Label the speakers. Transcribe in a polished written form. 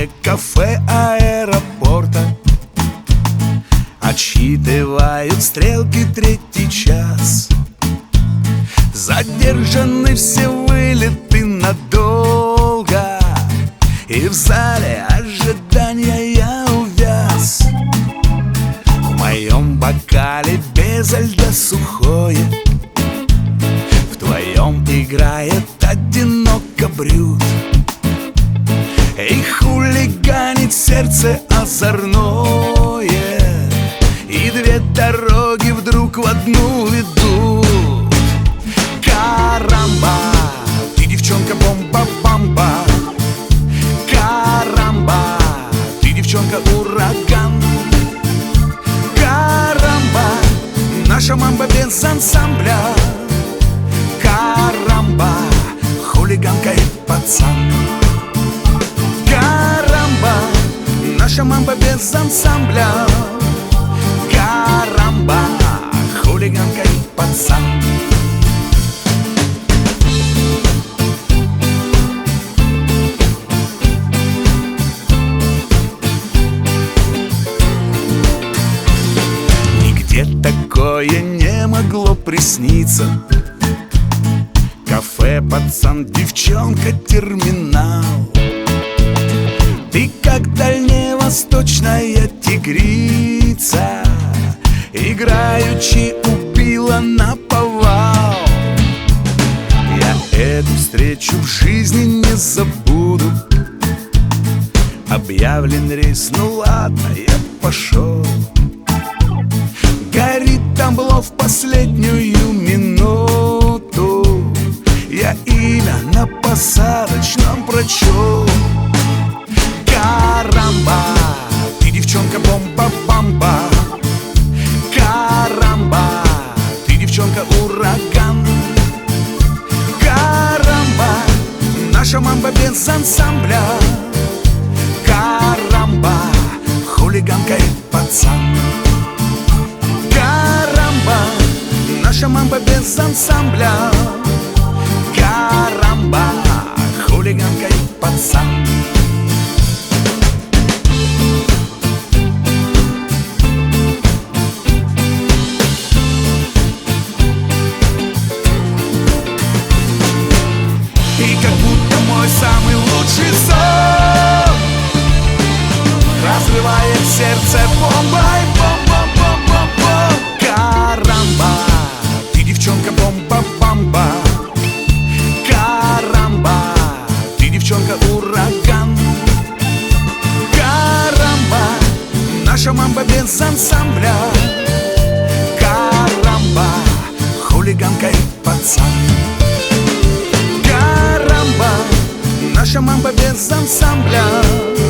Speaker 1: фойе кафе аэропорта отсчитывают стрелки третий час. Задержаны все вылеты надолго, и в зале ожидания я увяз. В моем бокале без льда сухое, в твоем играет одиноко брют. И хулиганит сердце озорное, и две дороги вдруг в одну ведут. Карамба, ты девчонка бомба-бомба. Карамба, ты девчонка ураган. Карамба, наша мамба без ансамбля. Карамба, хулиганка и пацан. Карамба, наша мамба без ансамбля. Карамба, хулиганка и пацан. Нигде такое не могло присниться. Кафе, пацан, девчонка, терминал. Ты как дальневосточная тигрица, играючи убила наповал. Я эту встречу в жизни не забуду. Объявлен рейс, ну ладно, я пошел. Горит табло в последнюю минуту. Я имя на посадочном прочел. Карамба, ты девчонка бомба-бомба. Карамба, ты девчонка ураган. Карамба, наша мамба без ансамбля. Карамба, хулиганка и пацан. Карамба, наша мамба без ансамбля. Карамба, хулиганка и пацан. И как будто мой самый лучший сон разрывает сердце бомбой, бомба-бомба-бомба. Карамба, ты девчонка бомба-бомба. Карамба, ты девчонка ураган. Карамба, наша мамба без ансамбля. Карамба, хулиганка и пацан. Карамба, наша мамба без ансамбля.